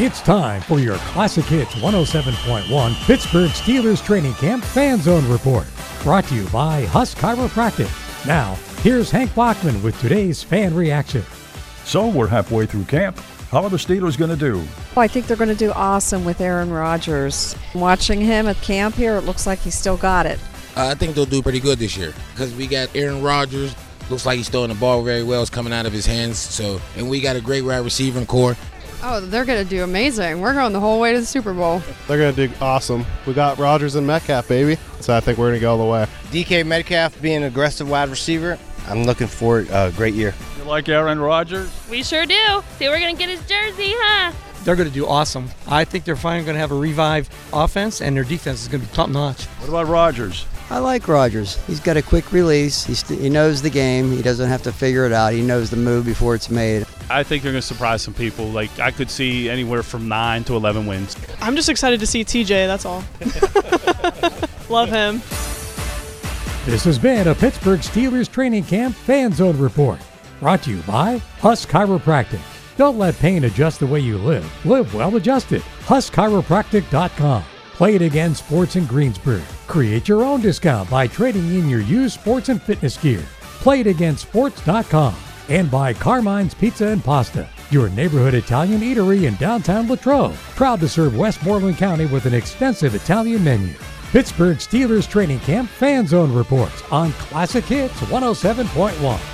It's time for your Classic Hits 107.1 Pittsburgh Steelers Training Camp Fan Zone Report. Brought to you by Huss Chiropractic. Now, here's Hank Bachman with today's fan reaction. So we're halfway through camp. How are the Steelers going to do? Well, I think they're going to do awesome with Aaron Rodgers. Watching him at camp here, it looks like he's still got it. I think they'll do pretty good this year because we got Aaron Rodgers. Looks like he's throwing the ball very well. It's coming out of his hands. And we got a great wide receiving core. Oh, they're going to do amazing. We're going the whole way to the Super Bowl. They're going to do awesome. We got Rodgers and Metcalf, baby. So I think we're going to go all the way. DK Metcalf being an aggressive wide receiver. I'm looking for a great year. You like Aaron Rodgers? We sure do. See, we're going to get his jersey, huh? They're going to do awesome. I think they're finally going to have a revived offense, and their defense is going to be top-notch. What about Rodgers? I like Rodgers. He's got a quick release. He knows the game. He doesn't have to figure it out. He knows the move before it's made. I think they're going to surprise some people. Like, I could see anywhere from 9 to 11 wins. I'm just excited to see TJ, that's all. Love him. This has been a Pittsburgh Steelers Training Camp Fan Zone Report. Brought to you by Huss Chiropractic. Don't let pain adjust the way you live. Live well adjusted. HussChiropractic.com. Play It Again Sports in Greensburg. Create your own discount by trading in your used sports and fitness gear. PlayItAgainSports.com. And by Carmine's Pizza and Pasta, your neighborhood Italian eatery in downtown Latrobe. Proud to serve Westmoreland County with an extensive Italian menu. Pittsburgh Steelers Training Camp Fan Zone reports on Classic Hits 107.1.